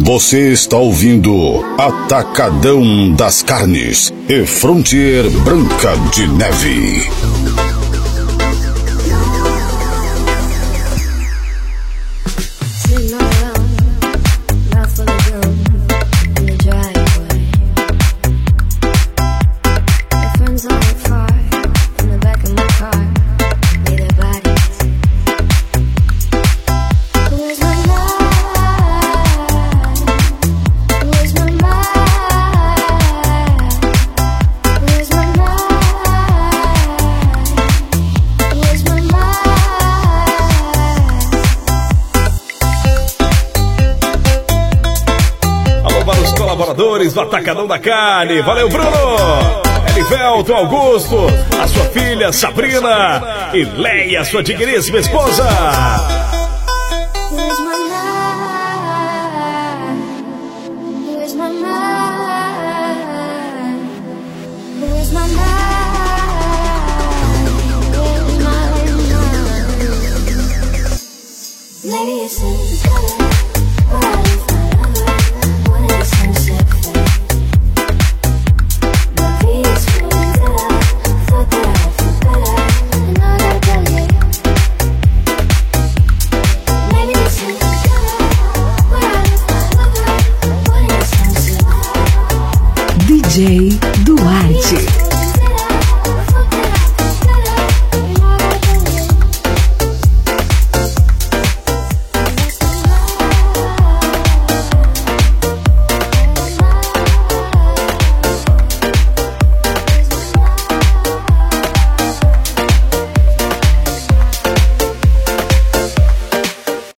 Você está ouvindo Atacadão das Carnes e Frontier Branca de Neve. Do Atacadão da Carne, valeu Bruno, Elivelton, Augusto, a sua filha Sabrina e Leia, sua digníssima esposa. DJ Duarte.